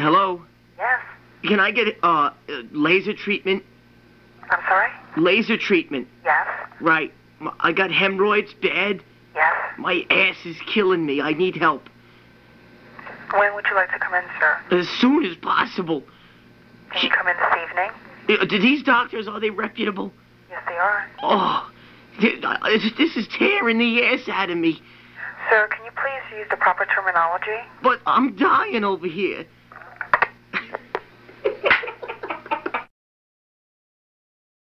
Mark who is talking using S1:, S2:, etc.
S1: Hello?
S2: Yes.
S1: Can I get laser treatment?
S2: I'm sorry?
S1: Laser treatment.
S2: Yes.
S1: Right. I got hemorrhoids bad.
S2: Yes.
S1: My ass is killing me. I need help.
S2: When would you like to come in, sir?
S1: As soon as possible.
S2: Can you come in this evening?
S1: Do these doctors, are they reputable?
S2: Yes, they are.
S1: Oh, this is tearing the ass out of me.
S2: Sir, can you please use the proper terminology?
S1: But I'm dying over here.